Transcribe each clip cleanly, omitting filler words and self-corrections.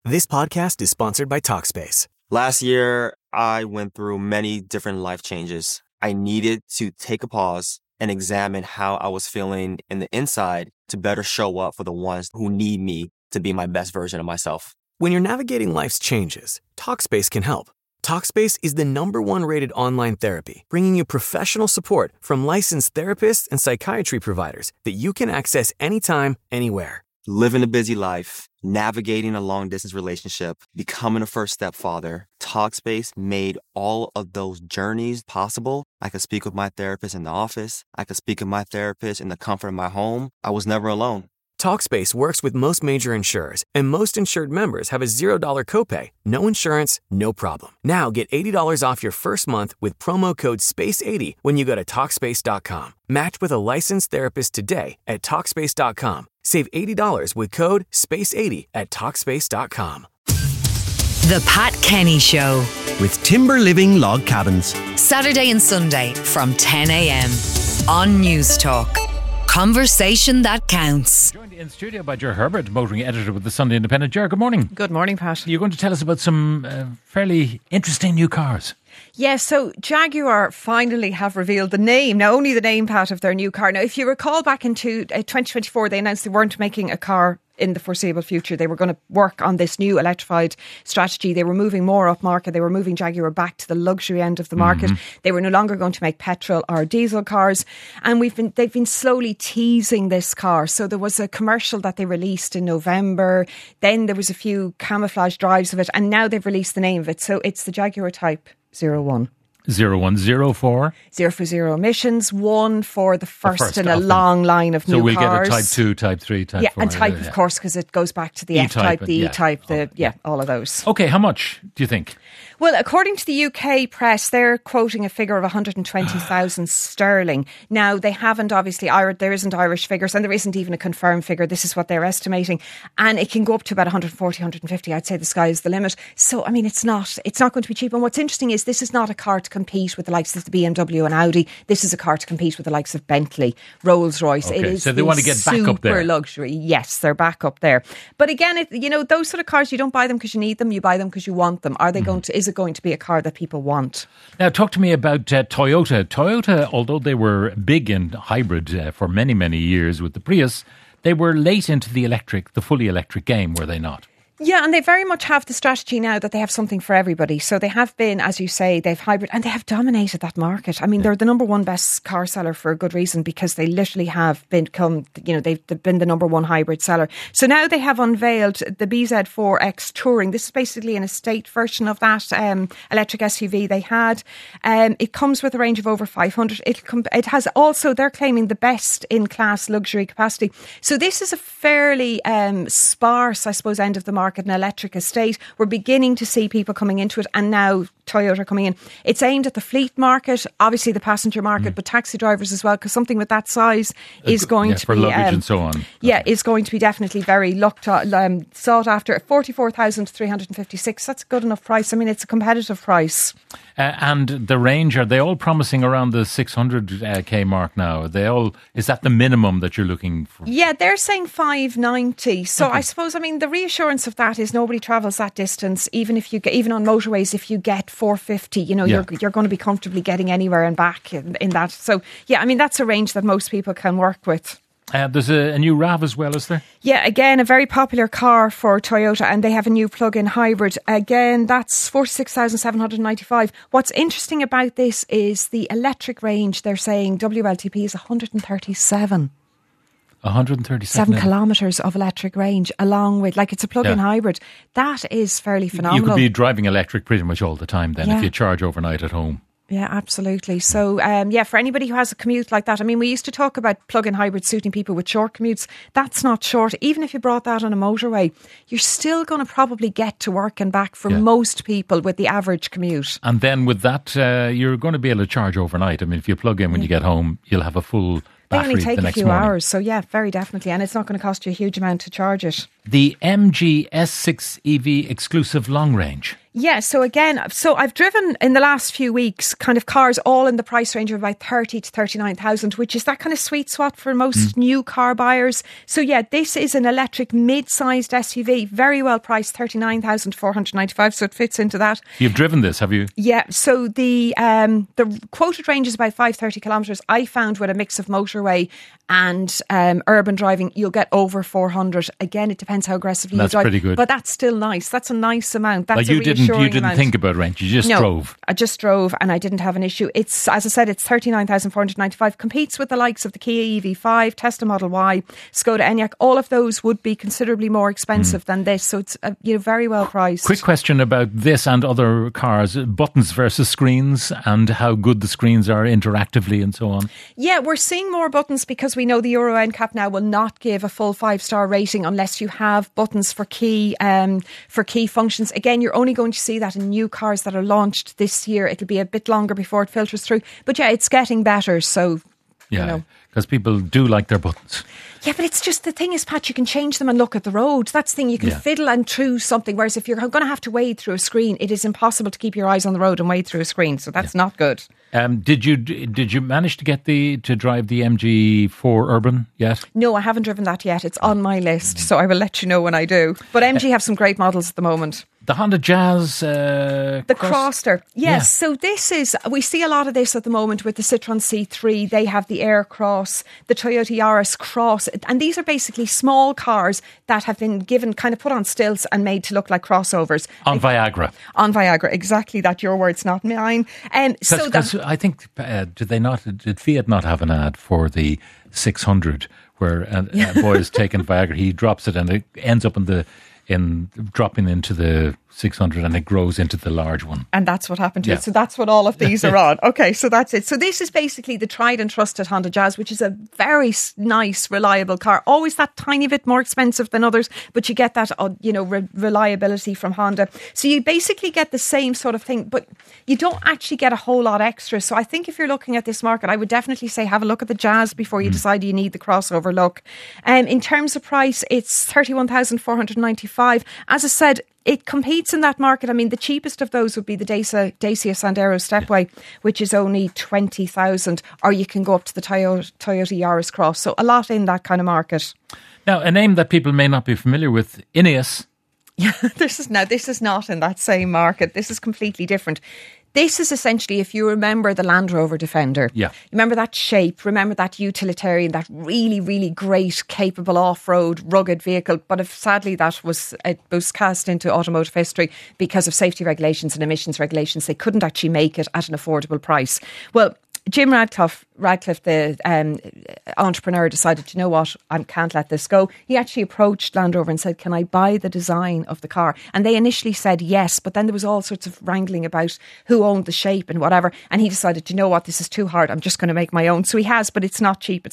This podcast is sponsored by Talkspace. Last year, I went through many different life changes. I needed to take a pause and examine how I was feeling in the inside to better show up for the ones who need me to be my best version of myself. When you're navigating life's changes, Talkspace can help. Talkspace is the #1 rated online therapy, bringing you professional support from licensed therapists and psychiatry providers that you can access anytime, anywhere. Living a busy life, navigating a long-distance relationship, becoming a first-step father, Talkspace made all of those journeys possible. I could speak with my therapist in the office. I could speak with my therapist in the comfort of my home. I was never alone. Talkspace works with most major insurers, and most insured members have a $0 copay. No insurance, no problem. Now get $80 off your first month with promo code SPACE80 when you go to Talkspace.com. Match with a licensed therapist today at Talkspace.com. Save $80 with code SPACE80 at Talkspace.com. The Pat Kenny Show with Timber Living Log Cabins. Saturday and Sunday from 10 a.m. on News Talk. Conversation that counts. Joined in studio by Ger Herbert, motoring editor with the Sunday Independent. Ger, good morning. Good morning, Pat. You're going to tell us about some fairly interesting new cars. Yes, so Jaguar finally have revealed the name, now only the name, Pat, of their new car. Now, if you recall back into 2024, they announced they weren't making a car in the foreseeable future. They were going to work on this new electrified strategy. They were moving more up market. They were moving Jaguar back to the luxury end of the market. They were no longer going to make petrol or diesel cars. And they've been slowly teasing this car. So there was a commercial that they released in November. Then there was a few camouflage drives of it. And now they've released the name of it. So it's the Jaguar Type 01. 0104. 0 for 0 emissions, 1 for the first in a long line of new cars. So we'll get a Type 2, Type 3, Type 4. Yeah, and Type, of course, because it goes back to the F-Type, the E-Type, all of those. OK, how much do you think? Well, according to the UK press, they're quoting a figure of 120,000 sterling. Now, they haven't, obviously, there isn't Irish figures, and there isn't even a confirmed figure. This is what they're estimating. And it can go up to about 140, 150. I'd say the sky is the limit. So, I mean, it's not going to be cheap. And what's interesting is this is not a car to compete with the likes of the BMW and Audi. This is a car to compete with the likes of Bentley, Rolls-Royce. Okay, it is so they want to get back up there. Super luxury. Yes, they're back up there. But again, those sort of cars, you don't buy them because you need them. You buy them because you want them. Is it going to be a car that people want? Now, talk to me about Toyota. Toyota, although they were big in hybrid for many, many years with the Prius, they were late into the fully electric game, were they not? Yeah, and they very much have the strategy now that they have something for everybody. So they have been, as you say, they've hybrid and they have dominated that market. I mean, they're the #1 best car seller for a good reason because they literally have become, they've been the #1 hybrid seller. So now they have unveiled the BZ4X Touring. This is basically an estate version of that electric SUV they had. It comes with a range of over 500. It has also, they're claiming, the best in class luxury capacity. So this is a fairly sparse, I suppose, end of the market. An electric estate. We're beginning to see people coming into it, and now Toyota coming in. It's aimed at the fleet market, obviously the passenger market, but taxi drivers as well, because something with that size is going to for be luggage and so on. Yeah, is going to be definitely very sought after. 44,356. That's a good enough price. I mean, it's a competitive price. And the range, are they all promising around the 600k mark now? Is that the minimum that you're looking for? Yeah, they're saying 590. So okay. I suppose, the reassurance of that is nobody travels that distance. Even on motorways, if you get 450, you're going to be comfortably getting anywhere and back in that. So yeah, that's a range that most people can work with. There's a new RAV as well, is there? Yeah, again, a very popular car for Toyota, and they have a new plug-in hybrid. Again, that's 46,795. What's interesting about this is the electric range. They're saying WLTP is 137. 137 kilometres of electric range, along with, it's a plug-in hybrid. That is fairly phenomenal. You could be driving electric pretty much all the time then if you charge overnight at home. Yeah, absolutely. So, for anybody who has a commute like that, we used to talk about plug-in hybrids suiting people with short commutes. That's not short. Even if you brought that on a motorway, you're still going to probably get to work and back for most people with the average commute. And then with that, you're going to be able to charge overnight. If you plug in when you get home, you'll have a full They only take a few hours, so yeah, very definitely. And it's not going to cost you a huge amount to charge it. The MG S6 EV exclusive long range. Yeah, so I've driven in the last few weeks kind of cars all in the price range of about 30 to 39,000, which is that kind of sweet spot for most new car buyers. So yeah, this is an electric mid-sized SUV, very well priced, 39,495, so it fits into that. You've driven this, have you? Yeah, so the quoted range is about 530 kilometres. I found with a mix of motorway and urban driving, you'll get over 400. Again, it depends how aggressively you drive. That's pretty good. But that's still nice. That's a nice amount. That's like you didn't think about range. You just drove. I just drove and I didn't have an issue. It's, as I said, it's 39,495. Competes with the likes of the Kia EV5, Tesla Model Y, Skoda Enyaq. All of those would be considerably more expensive than this. So it's very well priced. Quick question about this and other cars: buttons versus screens, and how good the screens are interactively and so on. Yeah, we're seeing more buttons because we know the Euro NCAP now will not give a full 5-star rating unless you have buttons for key functions. Again, you're only going to see that in new cars that are launched this year. It'll be a bit longer before it filters through. But yeah, it's getting better. So, yeah, because people do like their buttons. Yeah, but it's just, the thing is, Pat, you can change them and look at the road. That's the thing, you can fiddle and through something, whereas if you're going to have to wade through a screen, it is impossible to keep your eyes on the road and wade through a screen, so that's not good. Did you manage to get to drive the MG4 Urban yet? No, I haven't driven that yet. It's on my list, so I will let you know when I do. But MG have some great models at the moment. The Honda Jazz... the Crosster. Yes, so this is... We see a lot of this at the moment with the Citroën C3. They have the Air Cross, the Toyota Yaris Cross. And these are basically small cars that have been given, kind of put on stilts and made to look like crossovers. On Viagra. On Viagra, exactly that. Your words, not mine. Because I think, did Fiat not have an ad for the 600 where a boy is taking Viagra, he drops it and it ends up dropping into the 600 and it grows into the large one. And that's what happened to it. So that's what all of these are on. Okay, so that's it. So this is basically the tried and trusted Honda Jazz, which is a very nice, reliable car. Always that tiny bit more expensive than others, but you get that, reliability from Honda. So you basically get the same sort of thing, but you don't actually get a whole lot extra. So I think if you're looking at this market, I would definitely say have a look at the Jazz before you decide you need the crossover look. In terms of price, it's 31,495. As I said, it competes in that market. I mean, the cheapest of those would be the Dacia Sandero Stepway, which is only 20,000, or you can go up to the Toyota Yaris Cross. So a lot in that kind of market. Now, a name that people may not be familiar with, Ineos. Yeah, this is not in that same market. This is completely different. This is essentially, if you remember the Land Rover Defender. Yeah. Remember that shape, remember that utilitarian, that really, really great, capable off-road, rugged vehicle. But sadly it was cast into automotive history because of safety regulations and emissions regulations. They couldn't actually make it at an affordable price. Well, Jim Radcliffe, the entrepreneur, decided, you know what, I can't let this go. He actually approached Land Rover and said, can I buy the design of the car? And they initially said yes, but then there was all sorts of wrangling about who owned the shape and whatever. And he decided, you know what, this is too hard. I'm just going to make my own. So he has, but it's not cheap. It's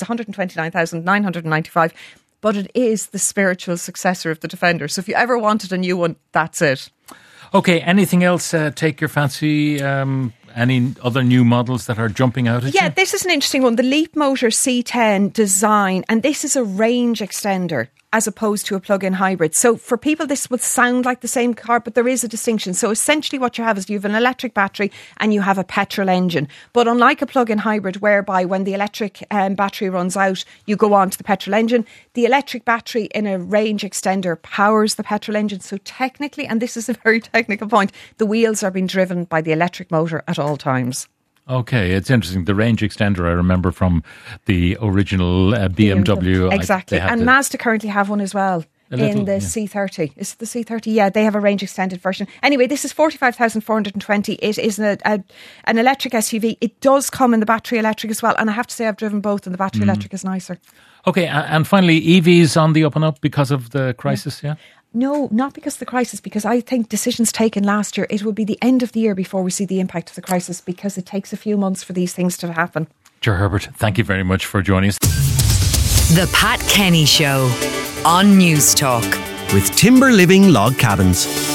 129,995. But it is the spiritual successor of the Defender. So if you ever wanted a new one, that's it. Okay, anything else take your fancy? Any other new models that are jumping out at you? Yeah, this is an interesting one. The Leapmotor C10 design, and this is a range extender as opposed to a plug-in hybrid. So for people, this would sound like the same car, but there is a distinction. So essentially what you have is you have an electric battery and you have a petrol engine. But unlike a plug-in hybrid, whereby when the electric battery runs out, you go on to the petrol engine, the electric battery in a range extender powers the petrol engine. So technically, and this is a very technical point, the wheels are being driven by the electric motor at all times. Okay, it's interesting. The range extender, I remember from the original BMW. Exactly. And Mazda currently have one as well. In the C30. Is it the C30? Yeah, they have a range extended version. Anyway, this is 45,420. It is an electric SUV. It does come in the battery electric as well. And I have to say I've driven both and the battery electric is nicer. Okay, and finally, EVs on the up and up because of the crisis, yeah? No, not because of the crisis, because I think decisions taken last year, it will be the end of the year before we see the impact of the crisis, because it takes a few months for these things to happen. Ger Herbert, thank you very much for joining us. The Pat Kenny Show on News Talk. With Timber Living Log Cabins.